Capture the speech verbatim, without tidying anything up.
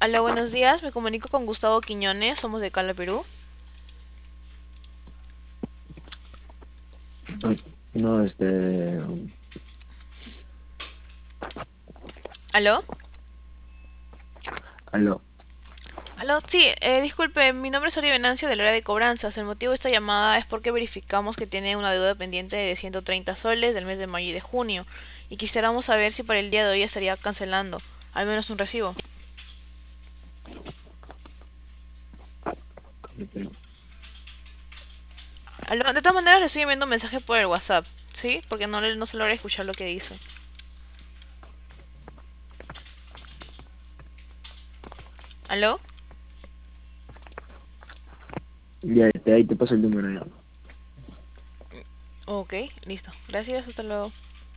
Hola, buenos días. Me comunico con Gustavo Quiñones. Somos de Cala, Perú. No, este, ¿Aló? aló. Aló, sí, eh, disculpe, mi nombre es Ori Venancio del área de cobranzas. El motivo de esta llamada es porque verificamos que tiene una deuda pendiente de ciento treinta soles del mes de mayo y de junio. Y quisiéramos saber si para el día de hoy estaría cancelando, al menos un recibo. Aló, de todas maneras le estoy enviando un mensaje por el WhatsApp, ¿sí? Porque no, le- no se logra escuchar lo que dice. ¿Aló? Ya, este, ahí te paso el número ya. Ok, listo. Gracias, hasta luego.